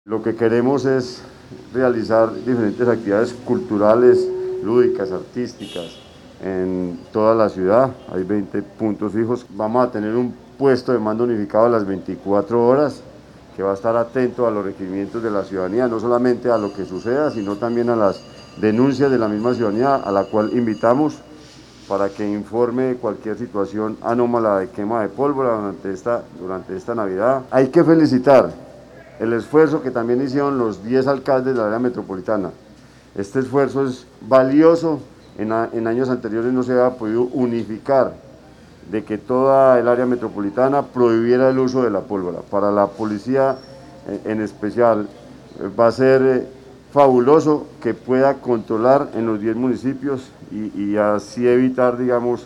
Lo que queremos es realizar diferentes actividades culturales, lúdicas, artísticas en toda la ciudad. Hay 20 puntos fijos. Vamos a tener un puesto de mando unificado a las 24 horas que va a estar atento a los requerimientos de la ciudadanía, no solamente a lo que suceda, sino también a las denuncias de la misma ciudadanía, a la cual invitamos para que informe de cualquier situación anómala de quema de pólvora durante esta Navidad. Hay que felicitar el esfuerzo que también hicieron los 10 alcaldes de la área metropolitana. Este esfuerzo es valioso, en años anteriores no se había podido unificar de que toda el área metropolitana prohibiera el uso de la pólvora. Para la policía en especial va a ser fabuloso que pueda controlar en los 10 municipios y así evitar, digamos,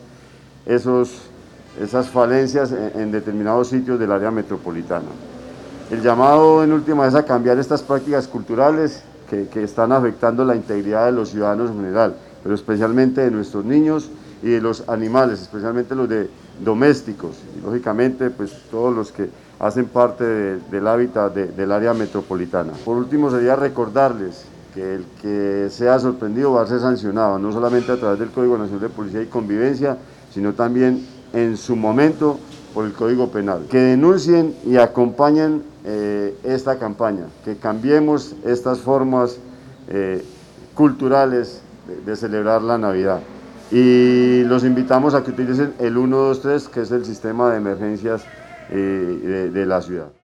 esas falencias en determinados sitios del área metropolitana. El llamado en última es a cambiar estas prácticas culturales que están afectando la integridad de los ciudadanos en general, pero especialmente de nuestros niños y de los animales, especialmente los domésticos, y lógicamente pues todos los que hacen parte del hábitat del área metropolitana. Por último sería recordarles que el que sea sorprendido va a ser sancionado, no solamente a través del Código Nacional de Policía y Convivencia, sino también en su momento por el Código Penal. Que denuncien y acompañen esta campaña, que cambiemos estas formas culturales de celebrar la Navidad. Y los invitamos a que utilicen el 123, que es el sistema de emergencias de la ciudad.